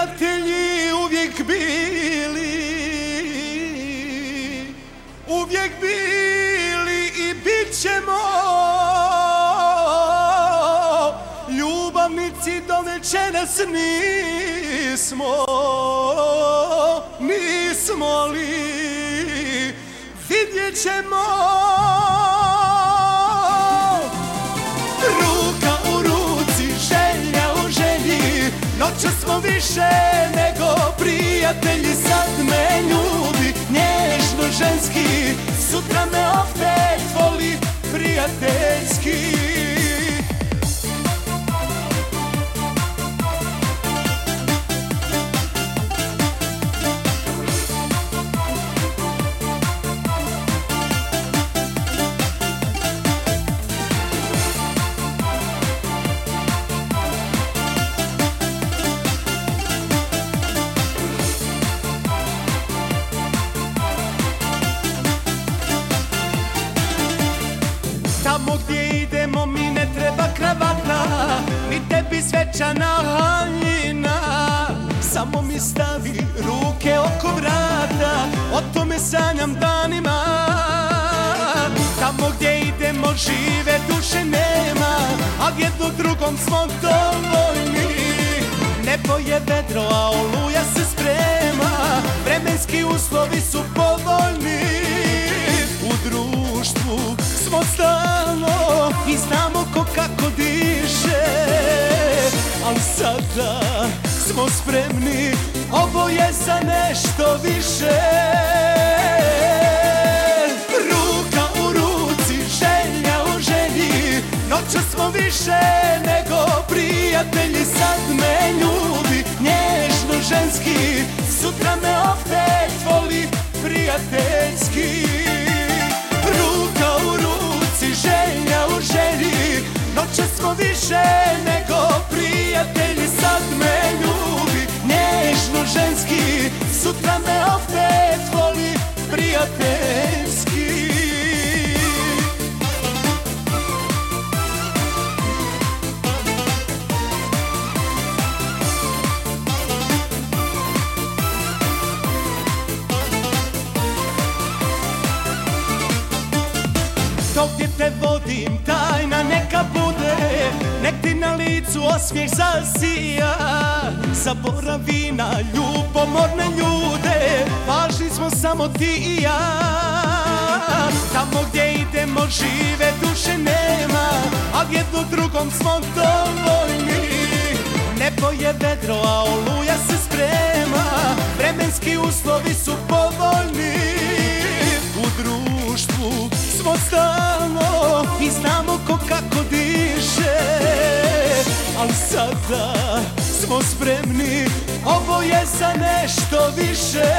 prijatelji uvijek bili i bit ćemo ljubavnici do večeras nismo li vidjet ćemo. Ruka u ruci, želja u želji, noćas smo više nego prijatelji. Sad me ljubi nježno ženski, sutra me opet voli prijateljski. Tamo gdje idemo mi ne treba kravata, ni tebi svečana haljina. Samo mi stavi ruke oko vrata, o tome sanjam danima. Tamo gdje idemo žive duše nema, a jedno drugom smo dovoljni. Nebo je vedro, a oluja se sprema, vremenski uslovi su povoljni. U društvu smo stalno i znamo ko kako diše, ali sada smo spremni, ovo je za nešto više. Ruka u ruci, želja u želji, noćas smo više nego prijatelji. Sad me ljubi nježno ženski, sutra me opet voli prijateljski. Ruka u ruci, želja u želji, noćas smo više nego prijatelji. Sad me ljubi nježno ženski, sutra me opet voli prijateljski. Dok gdje te vodim, tajna neka bude, nek ti na licu osmijeh zasija. Zaboravi na ljubomorne ljude, važni smo samo ti i ja. Tamo gdje idemo žive duše nema, a jedno drugom smo dovoljni. Nebo je vedro, a oluja se sprema, vremenski uslovi su povoljni. U društvu smo stalno i znamo ko kako diše, ali sada smo spremni, ovo je za nešto više.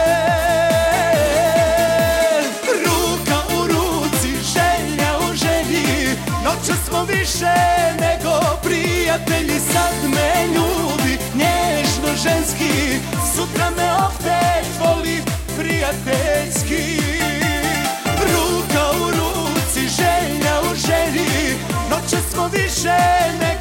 Ruka u ruci, želja u želji, noćas smo više nego prijatelji. Sad me ljubi nježno ženski, sutra me opet voli prijateljski. Ruka u ruci, želja u želji, noćas smo više nego